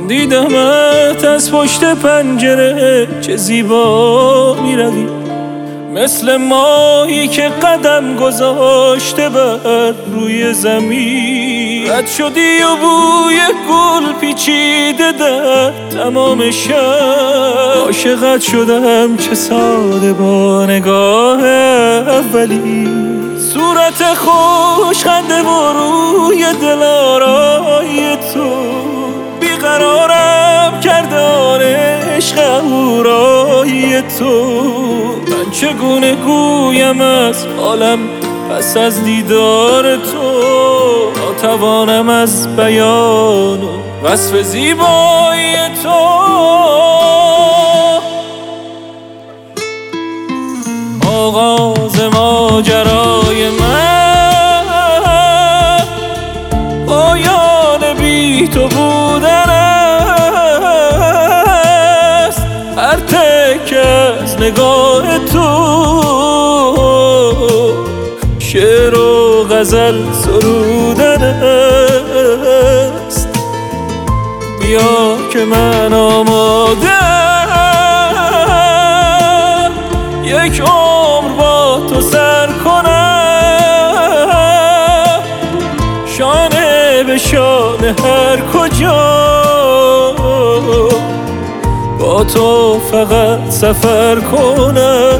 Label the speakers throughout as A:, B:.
A: دیدمت از پشت پنجره چه زیبا میروی، مثل ماهی که قدم گذاشته بر روی زمین. رد شدی و بوی گل پیچیده در تمام شب. عاشقت شدم چه ساده با نگاه اولی، صورت خوش خنده و روی دلارای تو. بیقرارم کردان عشق اهورای تو. من چگونه گویم از حالم پس از دیدار تو، ناتوانم از بیان و وصف زیبایی تو. آغاز ماجرای من پایان بی تو بودن است. هر تک از نگاه تو شعر و غزل سرودن است. بیا که من آماده‌ام یک عمر با تو سر کنم، شانه به شانه هر کجا با تو فقط سفر کنم.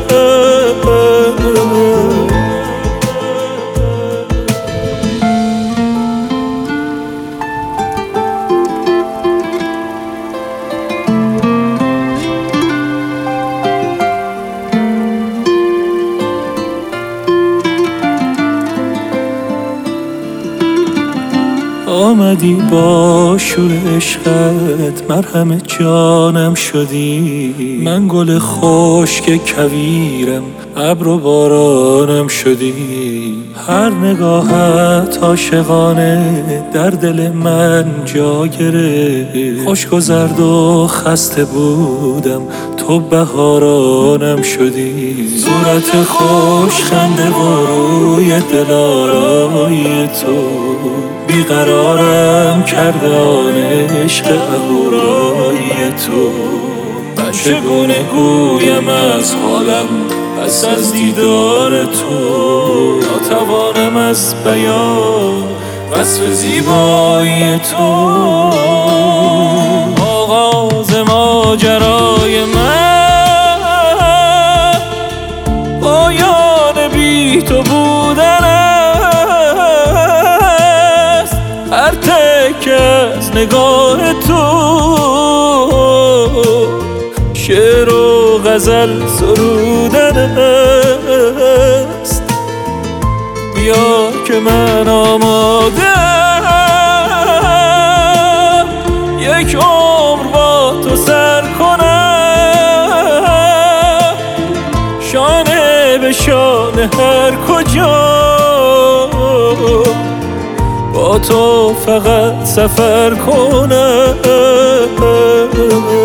A: آمدی با شور عشقت مرهم جانم شدی. من گل خشک کویرم ابر و بارانم شدی. هر نگاهت عاشقانه در دل من جا گرفت. خشک و زرد و خسته بودم تو بهارانم شدی. صورت خوش خنده و روی دلارای تو. بیقرارم کرده آن عشق اهورای تو. من چگونه گویم از حالم پس از دیدار تو، ناتوانم از بیان وصف زیبایی تو. آغاز ماجرای من پایان بی تو بودن است. هر تک از نگاه تو شعر و غزل سرودن است. بیا که من آماده‌ام یک عمر با تو سر کنم، شانه به شانه هر کجا با تو فقط سفر کنم.